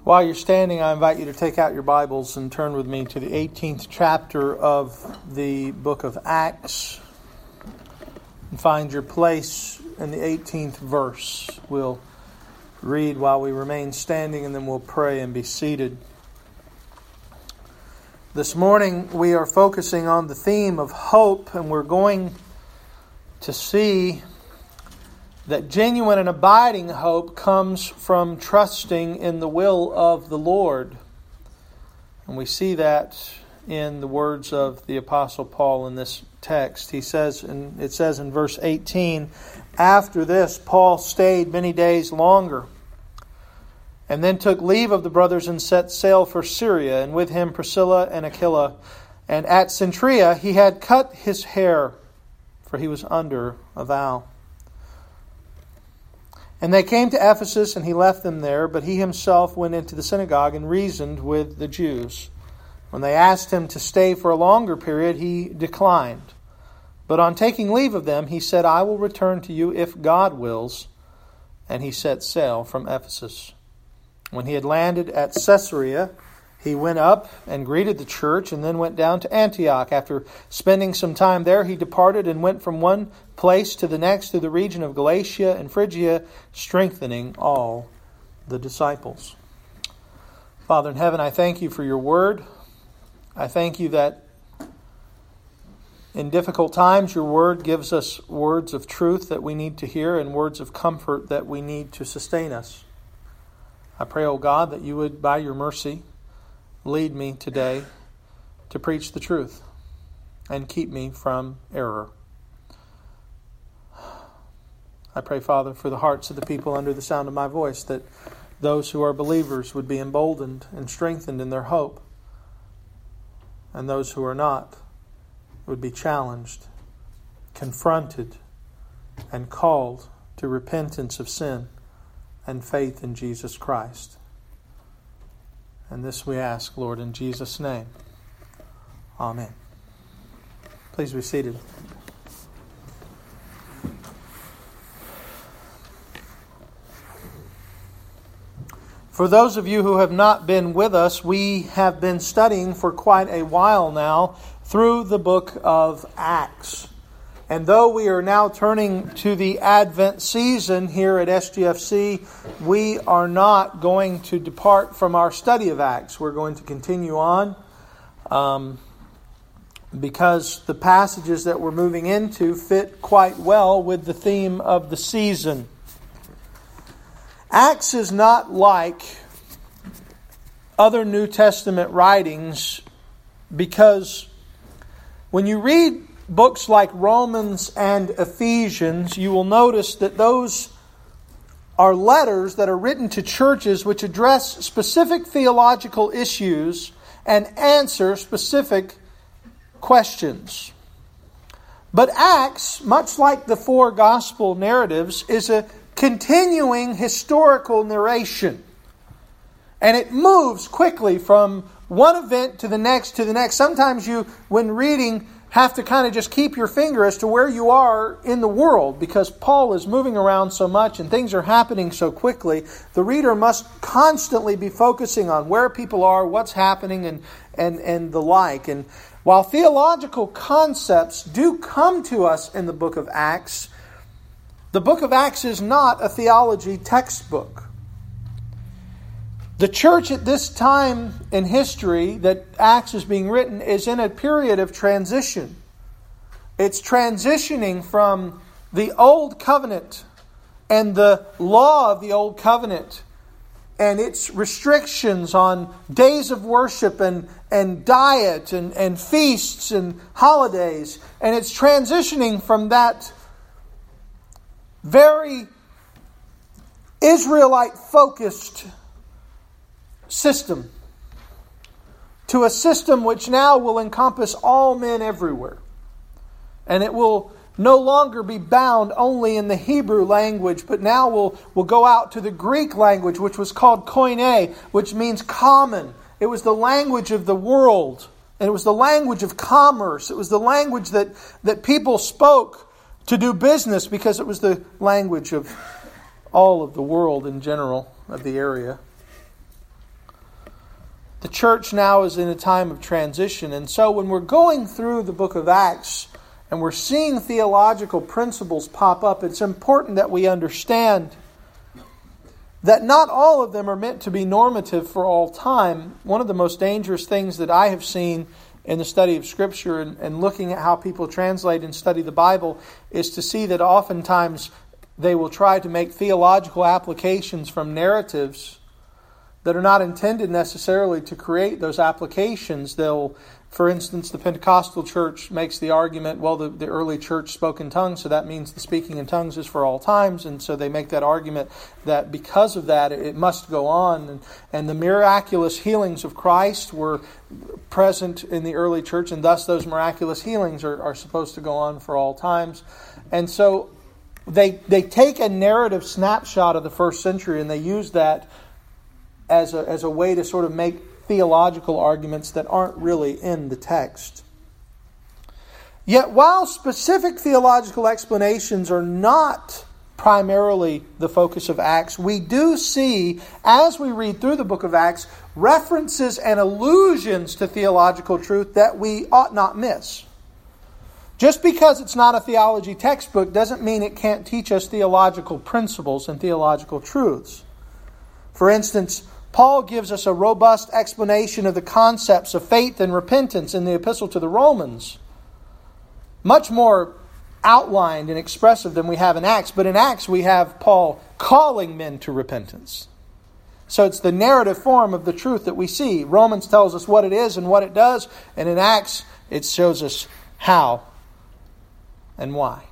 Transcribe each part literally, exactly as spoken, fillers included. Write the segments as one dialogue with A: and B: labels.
A: While you're standing, I invite you to take out your Bibles and turn with me to the eighteenth chapter of the book of Acts and find your place in the eighteenth verse. We'll read while we remain standing and then we'll pray and be seated. This morning we are focusing on the theme of hope, and we're going to see that genuine and abiding hope comes from trusting in the will of the Lord. And we see that in the words of the Apostle Paul in this text. He says, and it says in verse eighteen, "After this, Paul stayed many days longer, and then took leave of the brothers and set sail for Syria, and with him Priscilla and Aquila. And at Cenchrea he had cut his hair, for he was under a vow. And they came to Ephesus, and he left them there, but he himself went into the synagogue and reasoned with the Jews. When they asked him to stay for a longer period, he declined. But on taking leave of them, he said, 'I will return to you if God wills.' And he set sail from Ephesus. When he had landed at Caesarea, he went up and greeted the church, and then went down to Antioch. After spending some time there, he departed and went from one place to the next through the region of Galatia and Phrygia, strengthening all the disciples." Father in heaven, I thank you for your word. I thank you that in difficult times your word gives us words of truth that we need to hear and words of comfort that we need to sustain us. I pray, O God, that you would, by your mercy, lead me today to preach the truth and keep me from error. I pray, Father, for the hearts of the people under the sound of my voice, that those who are believers would be emboldened and strengthened in their hope, and those who are not would be challenged, confronted, and called to repentance of sin and faith in Jesus Christ. And this we ask, Lord, in Jesus' name. Amen. Please be seated. For those of you who have not been with us, we have been studying for quite a while now through the book of Acts. And though we are now turning to the Advent season here at S G F C, we are not going to depart from our study of Acts. We're going to continue on um, because the passages that we're moving into fit quite well with the theme of the season. Acts is not like other New Testament writings, because when you read books like Romans and Ephesians, you will notice that those are letters that are written to churches which address specific theological issues and answer specific questions. But Acts, much like the four gospel narratives, is a continuing historical narration. And it moves quickly from one event to the next to the next. Sometimes you, when reading, have to kind of just keep your finger as to where you are in the world, because Paul is moving around so much and things are happening so quickly. The reader must constantly be focusing on where people are, what's happening, and, and, and the like. And while theological concepts do come to us in the book of Acts, the book of Acts is not a theology textbook. The church at this time in history that Acts is being written is in a period of transition. It's transitioning from the Old Covenant and the law of the Old Covenant and its restrictions on days of worship and, and diet and, and feasts and holidays. And it's transitioning from that very Israelite-focused system to a system which now will encompass all men everywhere. And it will no longer be bound only in the Hebrew language, but now will will go out to the Greek language, which was called koine, which means common. It was the language of the world, and it was the language of commerce. It was the language that, that people spoke to do business, because it was the language of all of the world in general, of the area. The church now is in a time of transition. And so when we're going through the book of Acts and we're seeing theological principles pop up, it's important that we understand that not all of them are meant to be normative for all time. One of the most dangerous things that I have seen in the study of Scripture and, and looking at how people translate and study the Bible is to see that oftentimes they will try to make theological applications from narratives that are not intended necessarily to create those applications. They'll, for instance, the Pentecostal church makes the argument, well, the, the early church spoke in tongues, so that means the speaking in tongues is for all times. And so they make that argument that because of that, it must go on. And, and the miraculous healings of Christ were present in the early church, and thus those miraculous healings are, are supposed to go on for all times. And so they they take a narrative snapshot of the first century and they use that as a, as a way to sort of make theological arguments that aren't really in the text. Yet while specific theological explanations are not primarily the focus of Acts, we do see, as we read through the book of Acts, references and allusions to theological truth that we ought not miss. Just because it's not a theology textbook doesn't mean it can't teach us theological principles and theological truths. For instance, Paul gives us a robust explanation of the concepts of faith and repentance in the Epistle to the Romans. Much more outlined and expressive than we have in Acts. But in Acts we have Paul calling men to repentance. So it's the narrative form of the truth that we see. Romans tells us what it is and what it does. And in Acts it shows us how and why.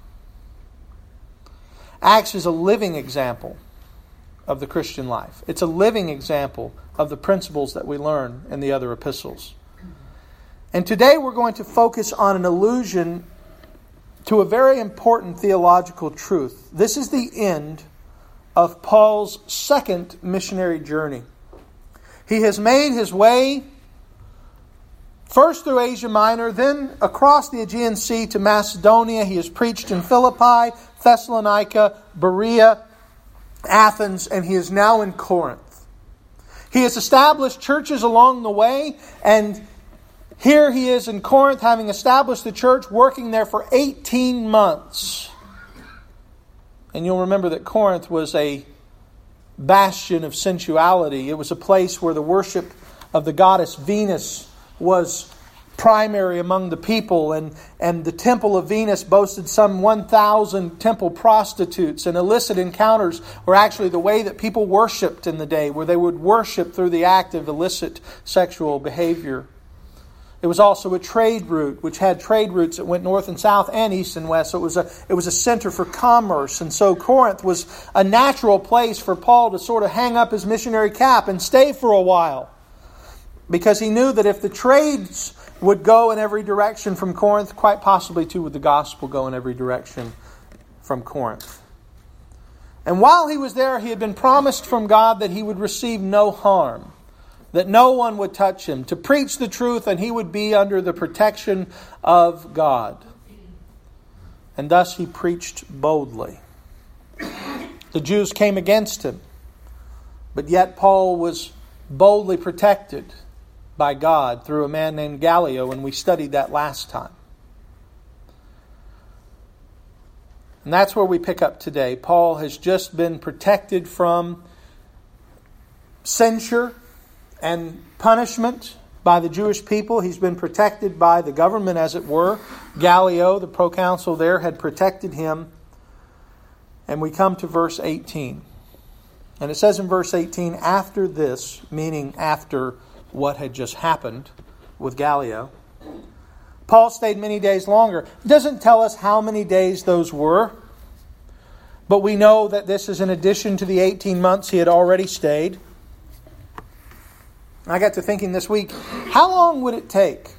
A: Acts is a living example of the Christian life. It's a living example of the principles that we learn in the other epistles. And today we're going to focus on an allusion to a very important theological truth. This is the end of Paul's second missionary journey. He has made his way first through Asia Minor, then across the Aegean Sea to Macedonia. He has preached in Philippi, Thessalonica, Berea, Athens, and he is now in Corinth. He has established churches along the way, and here he is in Corinth, having established the church, working there for eighteen months. And you'll remember that Corinth was a bastion of sensuality. It was a place where the worship of the goddess Venus was primary among the people, and, and the temple of Venus boasted some one thousand temple prostitutes, and illicit encounters were actually the way that people worshipped in the day, where they would worship through the act of illicit sexual behavior. It was also a trade route, which had trade routes that went north and south and east and west. So it was a it was a center for commerce. And so Corinth was a natural place for Paul to sort of hang up his missionary cap and stay for a while, because he knew that if the trades would go in every direction from Corinth, quite possibly too would the gospel go in every direction from Corinth. And while he was there, he had been promised from God that he would receive no harm, that no one would touch him, to preach the truth, and he would be under the protection of God. And thus he preached boldly. The Jews came against him, but yet Paul was boldly protected by God through a man named Gallio, and we studied that last time. And that's where we pick up today. Paul has just been protected from censure and punishment by the Jewish people. He's been protected by the government, as it were. Gallio, the proconsul there, had protected him. And we come to verse eighteen. And it says in verse eighteen, after this, meaning after what had just happened with Gallio, Paul stayed many days longer. It doesn't tell us how many days those were, but we know that this is in addition to the eighteen months he had already stayed. I got to thinking this week, how long would it take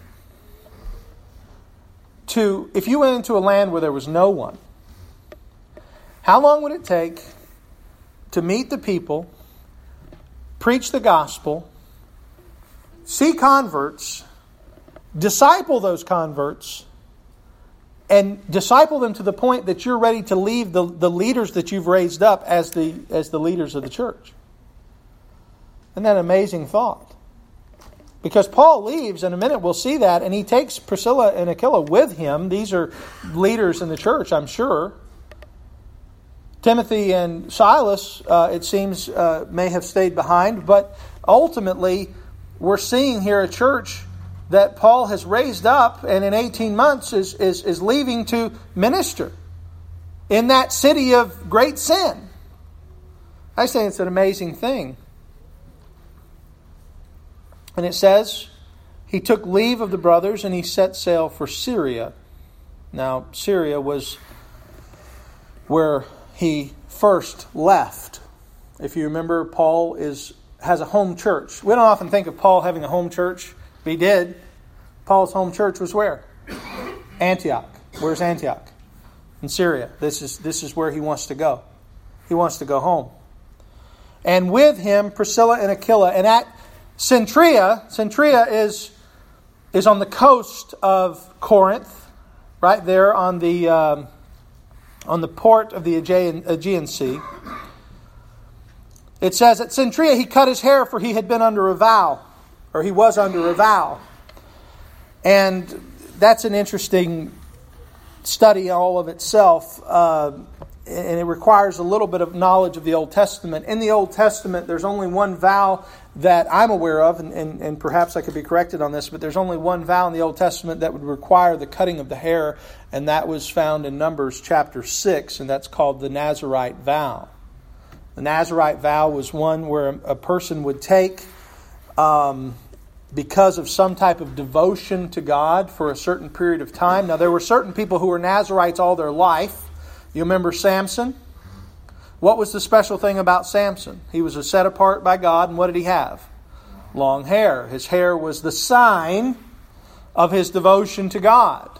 A: to, if you went into a land where there was no one, how long would it take to meet the people, preach the gospel, see converts, disciple those converts, and disciple them to the point that you're ready to leave the, the leaders that you've raised up as the as the leaders of the church? Isn't that an amazing thought? Because Paul leaves, in a minute we'll see that, and he takes Priscilla and Aquila with him. These are leaders in the church, I'm sure. Timothy and Silas, uh, it seems, uh, may have stayed behind, but ultimately we're seeing here a church that Paul has raised up and in eighteen months is, is, is leaving to minister in that city of great sin. I say it's an amazing thing. And it says, he took leave of the brothers and he set sail for Syria. Now, Syria was where he first left. If you remember, Paul is has a home church. We don't often think of Paul having a home church, but he did. Paul's home church was where? Antioch. Where's Antioch? In Syria. This is this is where he wants to go. He wants to go home. And with him, Priscilla and Aquila. And at Cenchrea, Cenchrea is, is on the coast of Corinth, right there on the um, on the port of the Aegean, Aegean Sea. It says, at Cenchrea he cut his hair, for he had been under a vow, or he was under a vow. And that's an interesting study all of itself, uh, and it requires a little bit of knowledge of the Old Testament. In the Old Testament, there's only one vow that I'm aware of, and, and, and perhaps I could be corrected on this, but there's only one vow in the Old Testament that would require the cutting of the hair, and that was found in Numbers chapter six, and that's called the Nazirite vow. The Nazirite vow was one where a person would take, um, because of some type of devotion to God for a certain period of time. Now, there were certain people who were Nazirites all their life. You remember Samson? What was the special thing about Samson? He was set apart by God, and what did he have? Long hair. His hair was the sign of his devotion to God.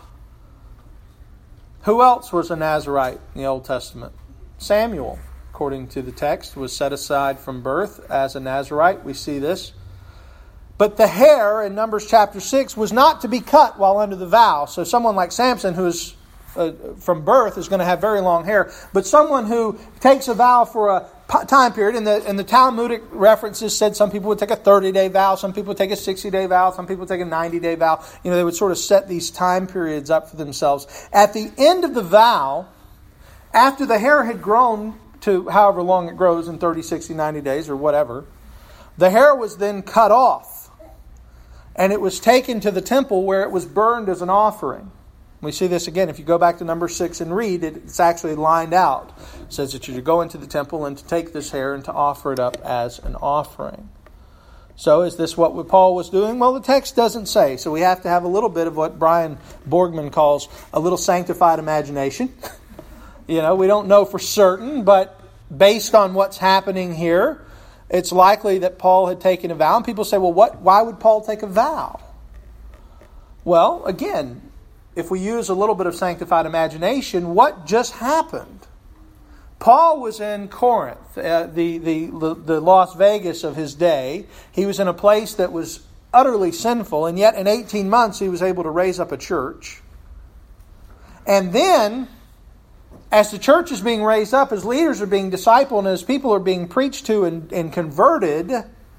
A: Who else was a Nazirite in the Old Testament? Samuel, according to the text, was set aside from birth as a Nazirite. We see this. But the hair in Numbers chapter six was not to be cut while under the vow. So someone like Samson, who is uh, from birth, is going to have very long hair. But someone who takes a vow for a time period, and the, and the Talmudic references said some people would take a thirty-day vow, some people would take a sixty-day vow, some people would take a ninety-day vow. You know, they would sort of set these time periods up for themselves. At the end of the vow, after the hair had grown to however long it grows in thirty, sixty, ninety days or whatever, the hair was then cut off. And it was taken to the temple where it was burned as an offering. We see this again. If you go back to number six and read, it, it's actually lined out. It says that you should go into the temple and to take this hair and to offer it up as an offering. So is this what Paul was doing? Well, the text doesn't say. So we have to have a little bit of what Brian Borgman calls a little sanctified imagination. You know, we don't know for certain, but based on what's happening here, it's likely that Paul had taken a vow. And people say, well, what? Why would Paul take a vow? Well, again, if we use a little bit of sanctified imagination, what just happened? Paul was in Corinth, uh, the, the, the Las Vegas of his day. He was in a place that was utterly sinful, and yet in eighteen months he was able to raise up a church. And then, as the church is being raised up, as leaders are being discipled, and as people are being preached to and, and converted,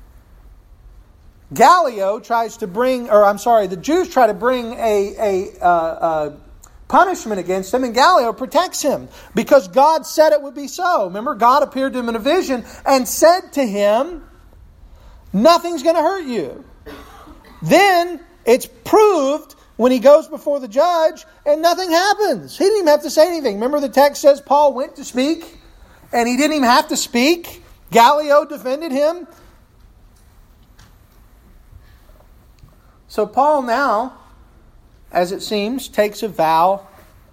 A: Gallio tries to bring, or I'm sorry, the Jews try to bring a, a, uh, uh, punishment against him, and Gallio protects him because God said it would be so. Remember, God appeared to him in a vision and said to him, nothing's going to hurt you. Then it's proved when he goes before the judge, and nothing happens. He didn't even have to say anything. Remember, the text says Paul went to speak, and he didn't even have to speak. Gallio defended him. So Paul now, as it seems, takes a vow.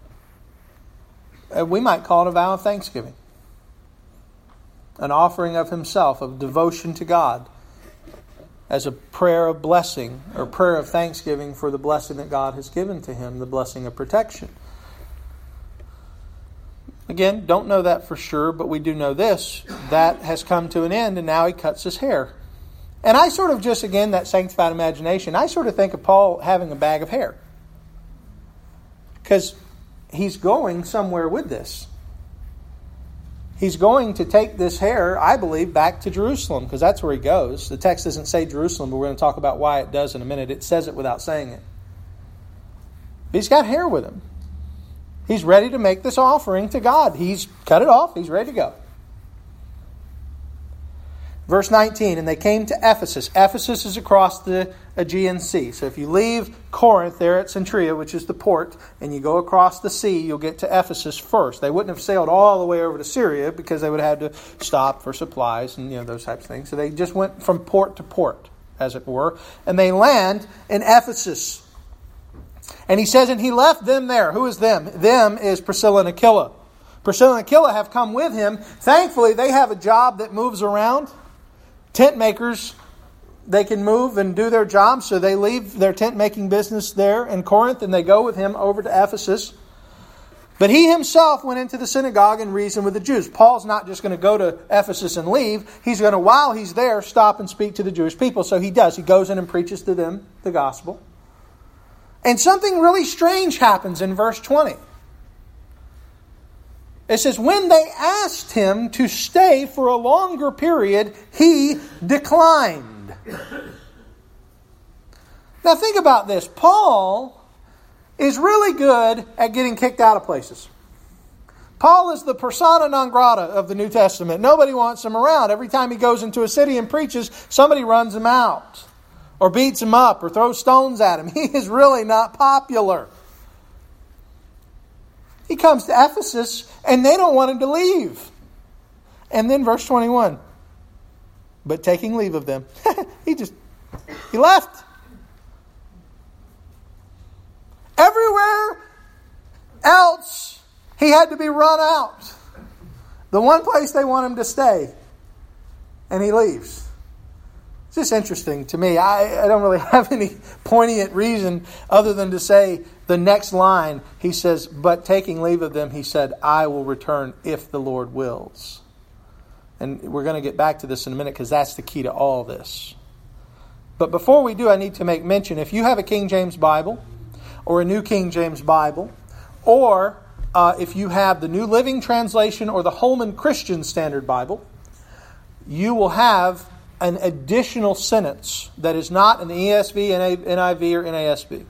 A: We might call it a vow of thanksgiving. An offering of himself, of devotion to God, as a prayer of blessing, or prayer of thanksgiving for the blessing that God has given to him, the blessing of protection. Again, don't know that for sure, but we do know this. That has come to an end, and now he cuts his hair. And I sort of just, again, that sanctified imagination, I sort of think of Paul having a bag of hair. Because he's going somewhere with this. he's going to take this hair, I believe, back to Jerusalem, because that's where he goes. The text doesn't say Jerusalem, but we're going to talk about why it does in a minute. It says it without saying it. But he's got hair with him. He's ready to make this offering to God. He's cut it off. He's ready to go. Verse nineteen, and they came to Ephesus. Ephesus is across the Aegean Sea. So if you leave Corinth there at Centuria, which is the port, and you go across the sea, you'll get to Ephesus first. They wouldn't have sailed all the way over to Syria because they would have had to stop for supplies and you know those types of things. So they just went from port to port, as it were. And they land in Ephesus. And he says, and he left them there. Who is them? Them is Priscilla and Aquila. Priscilla and Aquila have come with him. Thankfully, they have a job that moves around. Tent makers, they can move and do their job, so they leave their tent making business there in Corinth and they go with him over to Ephesus. But he himself went into the synagogue and reasoned with the Jews. Paul's not just going to go to Ephesus and leave. He's going to, while he's there, stop and speak to the Jewish people. So he does. He goes in and preaches to them the gospel. And something really strange happens in verse twenty. It says, when they asked him to stay for a longer period, he declined. Now think about this. Paul is really good at getting kicked out of places. Paul is the persona non grata of the New Testament. Nobody wants him around. Every time he goes into a city and preaches, somebody runs him out, or beats him up, or throws stones at him. He is really not popular. He comes to Ephesus, and they don't want him to leave. And then verse twenty-one. But taking leave of them, he just, he left. Everywhere else, he had to be run out. The one place they want him to stay, and he leaves. It's just interesting to me. I, I don't really have any poignant reason other than to say the next line, he says, but taking leave of them, he said, I will return if the Lord wills. And we're going to get back to this in a minute because that's the key to all this. But before we do, I need to make mention, if you have a King James Bible or a New King James Bible, or uh, if you have the New Living Translation or the Holman Christian Standard Bible, you will have an additional sentence that is not in the E S V, N I V, or N A S B.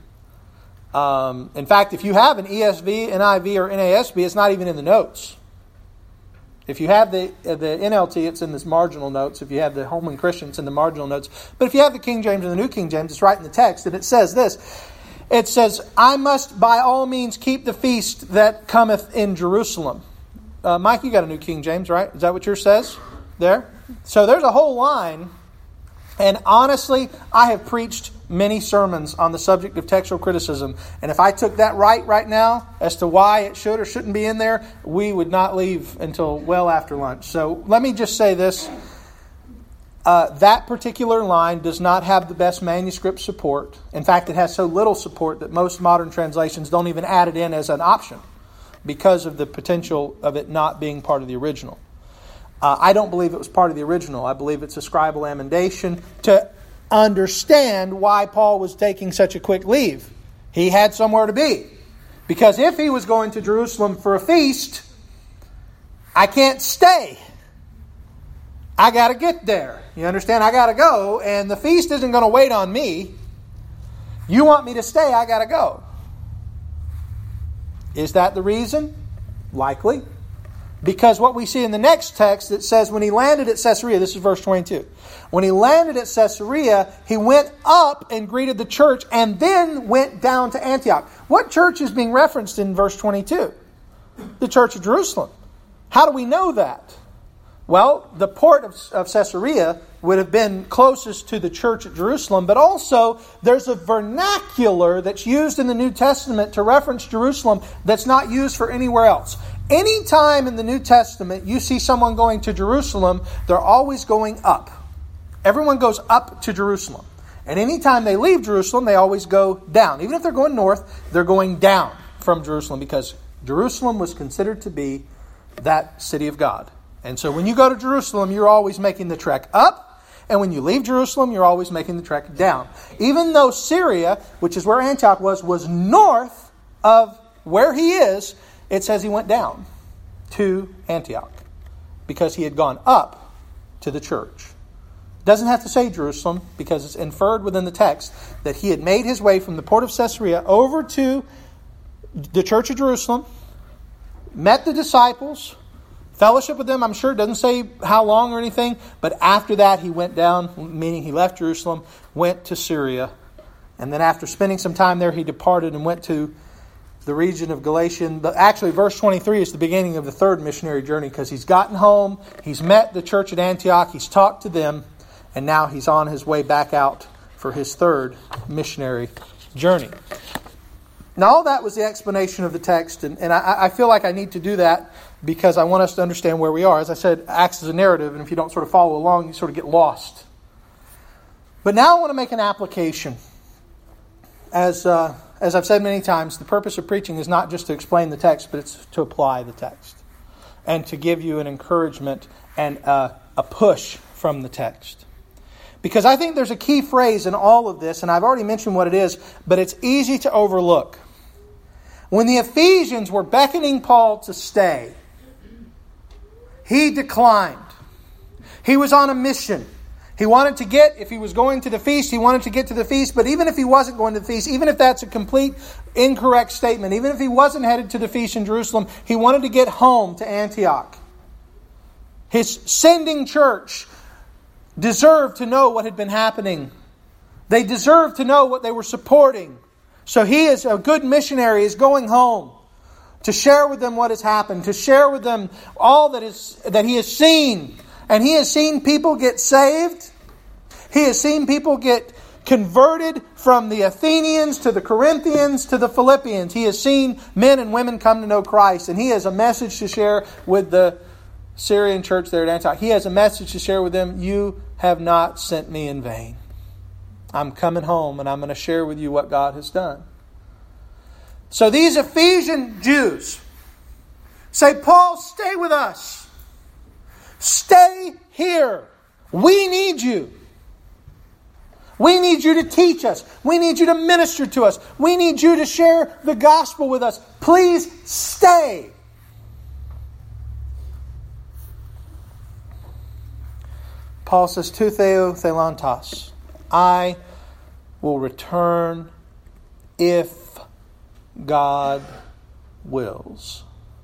A: Um, in fact, if you have an E S V, N I V, or N A S B, it's not even in the notes. If you have the the N L T, it's in this marginal notes. If you have the Holman Christian, it's in the marginal notes. But if you have the King James and the New King James, it's right in the text. And it says this. It says, I must by all means keep the feast that cometh in Jerusalem. Uh, Mike, you got a New King James, right? Is that what yours says there? So there's a whole line. And honestly, I have preached many sermons on the subject of textual criticism. And if I took that right right now as to why it should or shouldn't be in there, we would not leave until well after lunch. So let me just say this. Uh, that particular line does not have the best manuscript support. In fact, it has so little support that most modern translations don't even add it in as an option because of the potential of it not being part of the original. Uh, I don't believe it was part of the original. I believe it's a scribal amendation to understand why Paul was taking such a quick leave. He had somewhere to be. Because if he was going to Jerusalem for a feast, I can't stay. I got to get there. You understand? I got to go, and the feast isn't going to wait on me. You want me to stay, I got to go. Is that the reason? Likely. Because what we see in the next text, it says when he landed at Caesarea, this is verse twenty-two. When he landed at Caesarea, he went up and greeted the church and then went down to Antioch. What church is being referenced in verse twenty-two? The church of Jerusalem. How do we know that? Well, the port of, of Caesarea would have been closest to the church at Jerusalem, but also there's a vernacular that's used in the New Testament to reference Jerusalem that's not used for anywhere else. Anytime in the New Testament you see someone going to Jerusalem, they're always going up. Everyone goes up to Jerusalem. And anytime they leave Jerusalem, they always go down. Even if they're going north, they're going down from Jerusalem because Jerusalem was considered to be that city of God. And so when you go to Jerusalem, you're always making the trek up. And when you leave Jerusalem, you're always making the trek down. Even though Syria, which is where Antioch was, was north of where he is, it says he went down to Antioch. because he had gone up to the church. It doesn't have to say Jerusalem, because it's inferred within the text that he had made his way from the port of Caesarea over to the church of Jerusalem, met the disciples, fellowship with them. I'm sure it doesn't say how long or anything, but after that he went down, meaning he left Jerusalem, went to Syria, and then after spending some time there, he departed and went to the region of Galatia. Actually, verse twenty-three is the beginning of the third missionary journey, because he's gotten home, he's met the church at Antioch, he's talked to them, and now he's on his way back out for his third missionary journey. Now, all that was the explanation of the text, and, and I, I feel like I need to do that because I want us to understand where we are. As I said, Acts is a narrative, and if you don't sort of follow along, you sort of get lost. But now I want to make an application. As uh, as I've said many times, the purpose of preaching is not just to explain the text, but it's to apply the text and to give you an encouragement and uh, a push from the text. Because I think there's a key phrase in all of this, and I've already mentioned what it is, but it's easy to overlook. When the Ephesians were beckoning Paul to stay, he declined. He was on a mission. He wanted to get, if he was going to the feast, he wanted to get to the feast. But even if he wasn't going to the feast, even if that's a complete incorrect statement, even if he wasn't headed to the feast in Jerusalem, he wanted to get home to Antioch. His sending church deserved to know what had been happening. They deserved to know what they were supporting. So he, as a good missionary, is going home to share with them what has happened, to share with them all that is that he has seen. And he has seen people get saved. He has seen people get converted from the Athenians to the Corinthians to the Philippians. He has seen men and women come to know Christ. And he has a message to share with the Syrian church there at Antioch. He has a message to share with them. You have not sent me in vain. I'm coming home and I'm going to share with you what God has done. So these Ephesian Jews say, Paul, stay with us. Stay here. We need you. We need you to teach us. We need you to minister to us. We need you to share the gospel with us. Please stay. Paul says, "Tu theo thelantos." I will return if God wills.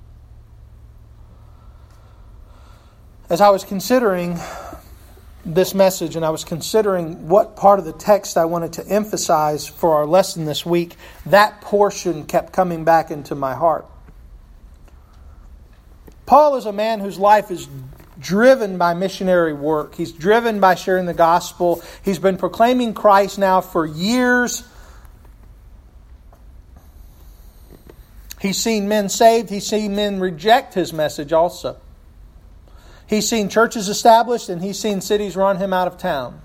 A: As I was considering this message and I was considering what part of the text I wanted to emphasize for our lesson this week, that portion kept coming back into my heart. Paul is a man whose life is driven by missionary work. He's driven by sharing the gospel. He's been proclaiming Christ now for years. He's seen men saved. He's seen men reject his message also. He's seen churches established and he's seen cities run him out of town.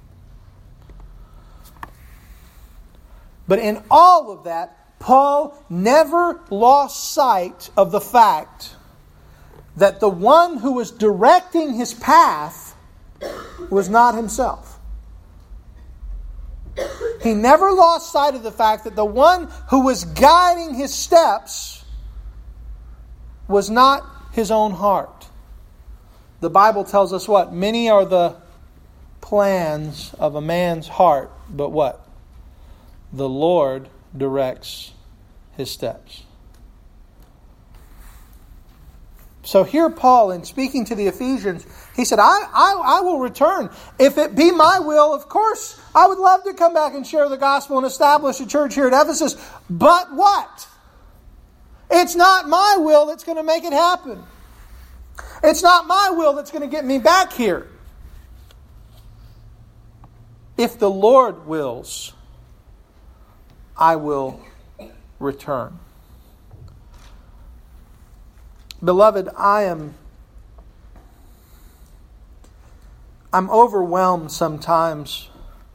A: But in all of that, Paul never lost sight of the fact that the one who was directing his path was not himself. He never lost sight of the fact that the one who was guiding his steps was not his own heart. The Bible tells us what? Many are the plans of a man's heart, but what? The Lord directs his steps. So here Paul, in speaking to the Ephesians, he said, I, I, I will return. If it be my will, of course, I would love to come back and share the gospel and establish a church here at Ephesus. But what? It's not my will that's going to make it happen. It's not my will that's going to get me back here. If the Lord wills, I will return. Beloved, I am I'm overwhelmed sometimes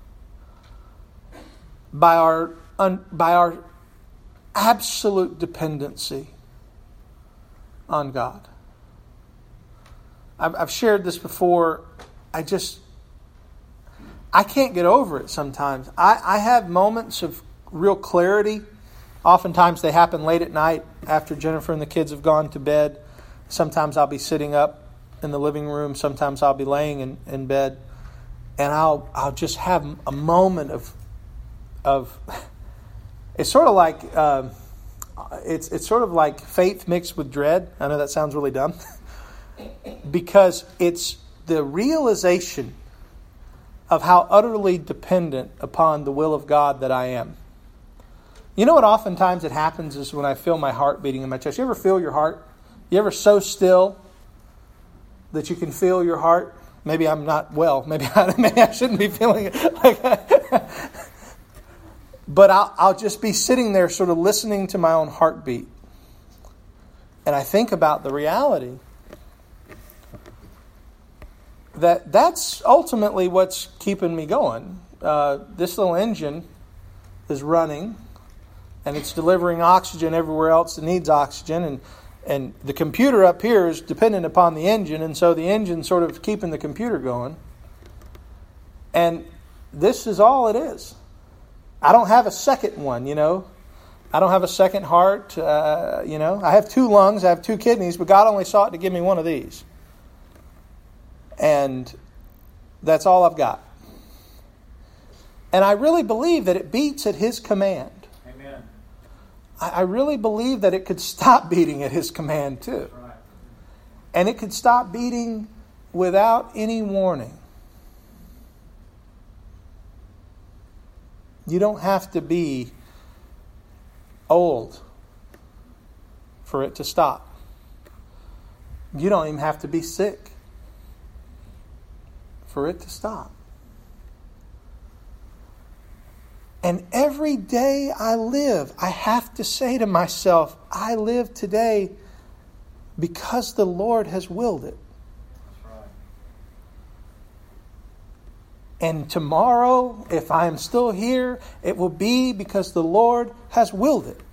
A: by our un, by our absolute dependency on God. I've, I've shared this before. I just I can't get over it sometimes. I, I have moments of real clarity. Oftentimes they happen late at night after Jennifer and the kids have gone to bed. Sometimes I'll be sitting up in the living room. Sometimes I'll be laying in, in bed, and I'll I'll just have a moment of of. It's sort of like uh, it's it's sort of like faith mixed with dread. I know that sounds really dumb, because it's the realization of how utterly dependent upon the will of God that I am. You know what oftentimes it happens is when I feel my heart beating in my chest. You ever feel your heart? You ever so still that you can feel your heart? Maybe I'm not well. Maybe I, maybe I shouldn't be feeling it like that. But I'll, I'll just be sitting there sort of listening to my own heartbeat. And I think about the reality that that's ultimately what's keeping me going. Uh, this little engine is running, and it's delivering oxygen everywhere else that needs oxygen. And, and the computer up here is dependent upon the engine, and so the engine's sort of keeping the computer going. And this is all it is. I don't have a second one, you know. I don't have a second heart, uh, you know. I have two lungs, I have two kidneys, but God only sought to give me one of these. And that's all I've got. And I really believe that it beats at His command.
B: Amen.
A: I, I really believe that it could stop beating at His command too.
B: Right.
A: And it could stop beating without any warning. You don't have to be old for it to stop. You don't even have to be sick for it to stop. And every day I live, I have to say to myself, I live today because the Lord has willed it.
B: That's right.
A: And tomorrow, if I am still here, it will be because the Lord has willed it.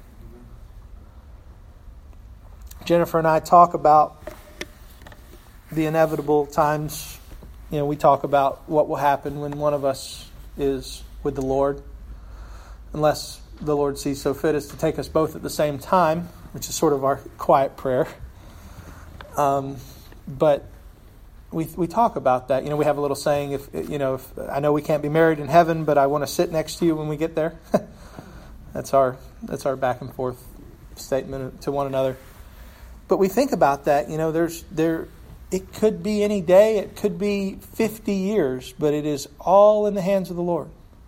A: Jennifer and I talk about the inevitable times. You know, we talk about what will happen when one of us is with the Lord, unless the Lord sees so fit as to take us both at the same time, which is sort of our quiet prayer. Um, but we we talk about that. You know, we have a little saying, if you know, if I know we can't be married in heaven, but I want to sit next to you when we get there. that's our that's our back and forth statement to one another. But we think about that. You know, there's there. It could be any day. It could be fifty years, but it is all in the hands of the Lord.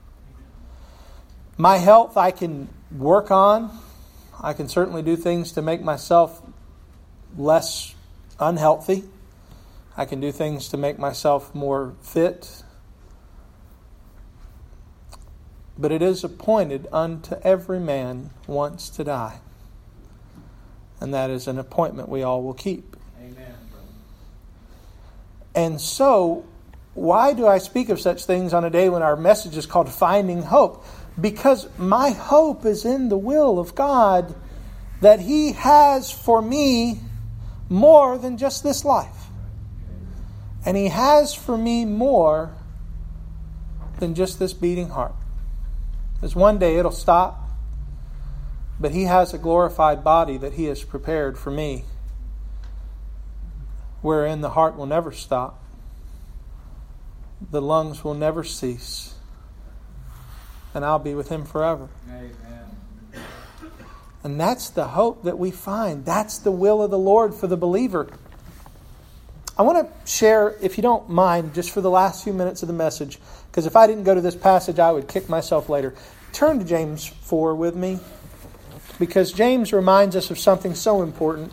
A: My health, I can work on. I can certainly do things to make myself less unhealthy. I can do things to make myself more fit. But it is appointed unto every man once to die. And that is an appointment we all will keep.
B: Amen.
A: And so, why do I speak of such things on a day when our message is called Finding Hope? Because my hope is in the will of God, that He has for me more than just this life. And He has for me more than just this beating heart. Because one day it'll stop, but He has a glorified body that He has prepared for me, wherein the heart will never stop, the lungs will never cease, and I'll be with Him forever.
B: Amen.
A: And that's the hope that we find. That's the will of the Lord for the believer. I want to share, if you don't mind, just for the last few minutes of the message, because if I didn't go to this passage, I would kick myself later. Turn to James four with me, because James reminds us of something so important.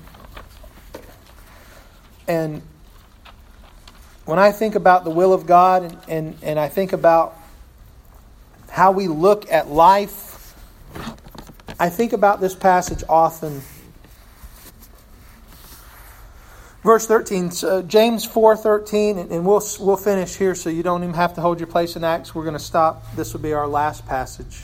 A: And when I think about the will of God, and, and, and I think about how we look at life, I think about this passage often. Verse thirteen, uh, James four thirteen, and, and we'll we'll finish here, so you don't even have to hold your place in Acts. We're going to stop. This will be our last passage.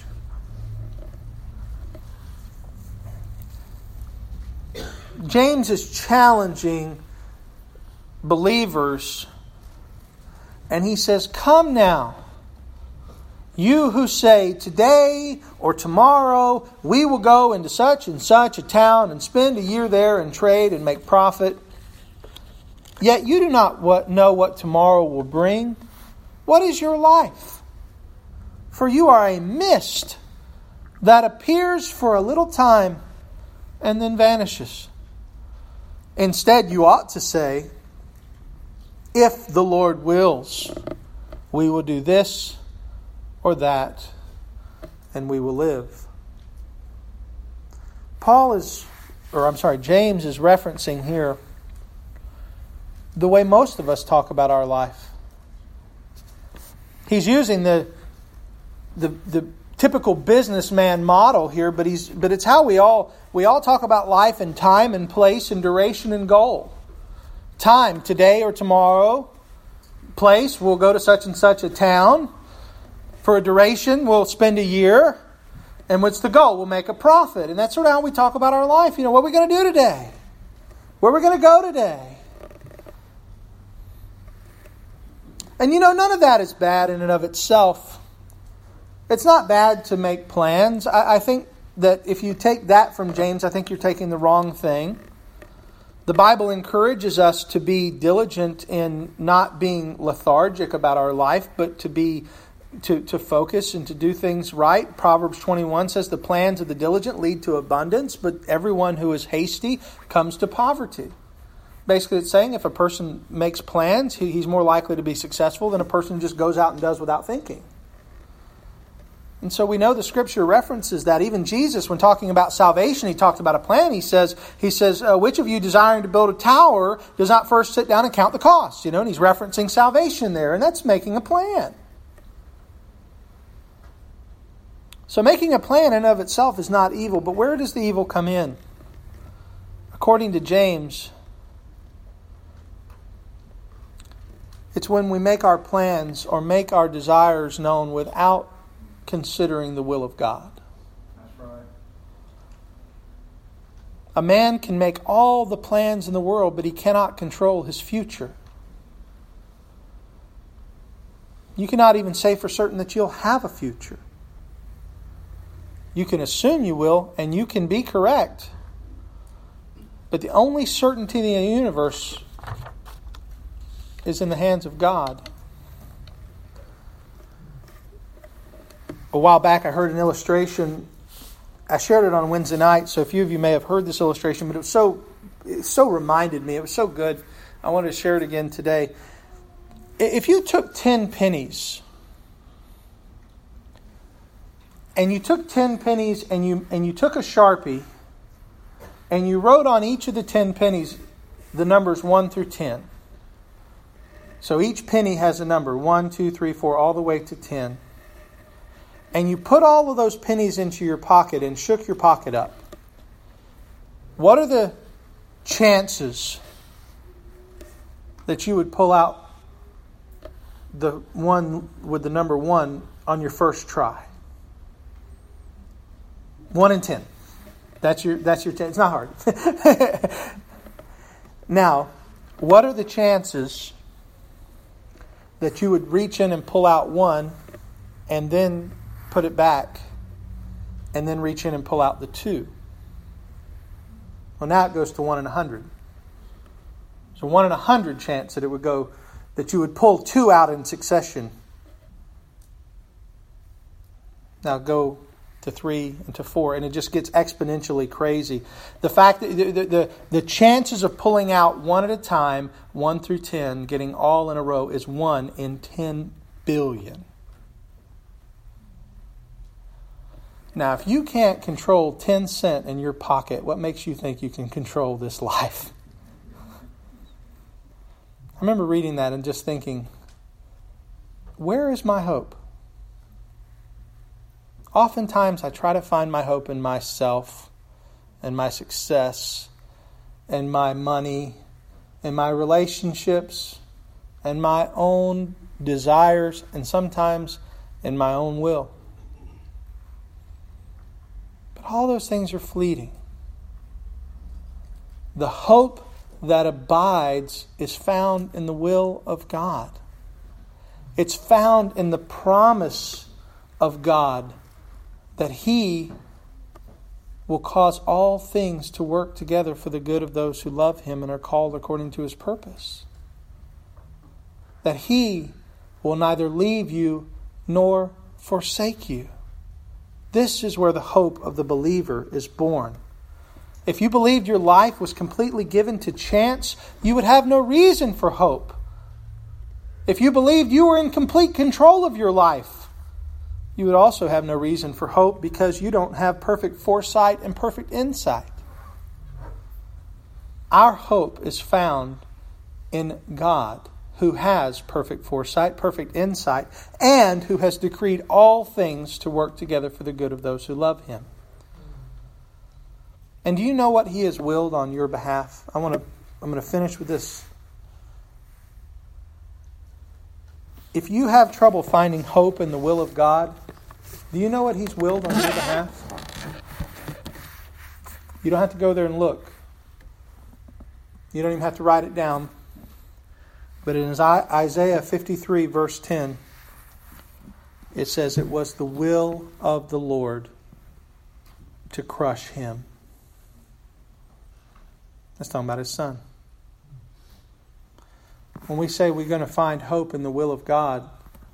A: James is challenging believers, and he says, "Come now, you who say, today or tomorrow we will go into such and such a town and spend a year there and trade and make profit. Yet you do not what, know what tomorrow will bring. What is your life? For you are a mist that appears for a little time and then vanishes. Instead, you ought to say, if the Lord wills, we will do this or that, and we will live. Paul is, or I'm sorry, James is referencing here the way most of us talk about our life. He's using the the the typical businessman model here, but he's but it's how we all we all talk about life in time and place and duration and goal. Time, today or tomorrow. Place, we'll go to such and such a town. For a duration, we'll spend a year. And what's the goal? We'll make a profit. And that's sort of how we talk about our life. You know, what are we going to do today? Where are we going to go today? And you know, none of that is bad in and of itself. It's not bad to make plans. I, I think that if you take that from James, I think you're taking the wrong thing. The Bible encourages us to be diligent in not being lethargic about our life, but to be to, to focus and to do things right. Proverbs twenty-one says the plans of the diligent lead to abundance, but everyone who is hasty comes to poverty. Basically, it's saying if a person makes plans, he, he's more likely to be successful than a person who just goes out and does without thinking. And so we know the Scripture references that. Even Jesus, when talking about salvation, he talked about a plan. He says, he says, uh, which of you desiring to build a tower does not first sit down and count the costs? You know, and he's referencing salvation there, and that's making a plan. So making a plan in and of itself is not evil, but where does the evil come in? According to James, it's when we make our plans or make our desires known without considering the will of God.
B: That's right.
A: A man can make all the plans in the world, but he cannot control his future. You cannot even say for certain that you'll have a future. You can assume you will, and you can be correct. But the only certainty in the universe is in the hands of God. A while back I heard an illustration. I shared it on Wednesday night, so a few of you may have heard this illustration, but it was so it so reminded me. It was so good. I wanted to share it again today. If you took ten pennies, and you took ten pennies and you and you took a Sharpie, and you wrote on each of the ten pennies the numbers one through ten. So each penny has a number, one, two, three, four, all the way to ten. And you put all of those pennies into your pocket and shook your pocket up. What are the chances that you would pull out the one with the number one on your first try? One in ten. That's your that's your ten. It's not hard. Now, what are the chances that you would reach in and pull out one and then put it back and then reach in and pull out the two? Well, now it goes to one in a hundred. So one in a hundred chance that it would go, that you would pull two out in succession. Now go to three and to four, and it just gets exponentially crazy. The fact that the, the, the chances of pulling out one at a time, one through ten, getting all in a row, is one in ten billion. Now, if you can't control ten cents in your pocket, what makes you think you can control this life? I remember reading that and just thinking, where is my hope? Oftentimes I try to find my hope in myself and my success and my money and my relationships and my own desires and sometimes in my own will. But all those things are fleeting. The hope that abides is found in the will of God. It's found in the promise of God that He will cause all things to work together for the good of those who love Him and are called according to His purpose. That He will neither leave you nor forsake you. This is where the hope of the believer is born. If you believed your life was completely given to chance, you would have no reason for hope. If you believed you were in complete control of your life, you would also have no reason for hope because you don't have perfect foresight and perfect insight. Our hope is found in God, who has perfect foresight, perfect insight, and who has decreed all things to work together for the good of those who love Him. And do you know what He has willed on your behalf? I want to I'm going to finish with this. If you have trouble finding hope in the will of God, do you know what He's willed on your behalf? You don't have to go there and look. You don't even have to write it down. But in Isaiah fifty-three, verse ten, it says, "It was the will of the Lord to crush him." That's talking about His Son. When we say we're going to find hope in the will of God,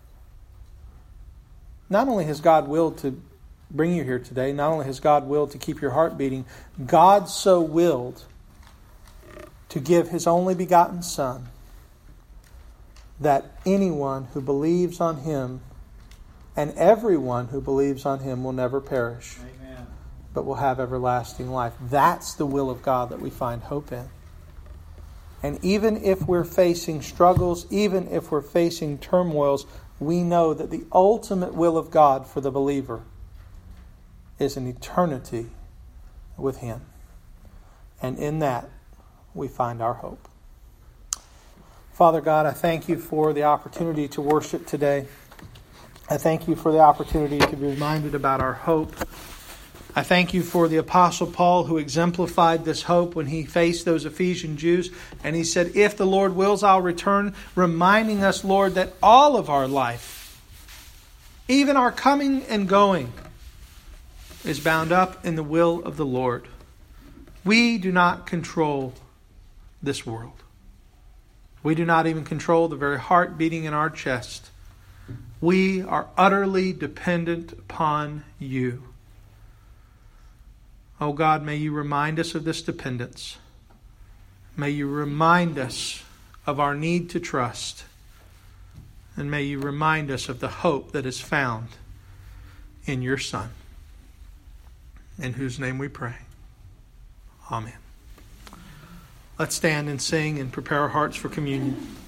A: not only has God willed to bring you here today, not only has God willed to keep your heart beating, God so willed to give His only begotten Son, that anyone who believes on Him and everyone who believes on Him will never perish, Amen, but will have everlasting life. That's the will of God that we find hope in. And even if we're facing struggles, even if we're facing turmoils, we know that the ultimate will of God for the believer is an eternity with Him. And in that, we find our hope. Father God, I thank You for the opportunity to worship today. I thank You for the opportunity to be reminded about our hope. I thank You for the Apostle Paul, who exemplified this hope when he faced those Ephesian Jews. And he said, "If the Lord wills, I'll return," reminding us, Lord, that all of our life, even our coming and going, is bound up in the will of the Lord. We do not control this world. We do not even control the very heart beating in our chest. We are utterly dependent upon You. Oh God, may You remind us of this dependence. May You remind us of our need to trust. And may You remind us of the hope that is found in Your Son, in whose name we pray. Amen. Let's stand and sing and prepare our hearts for communion.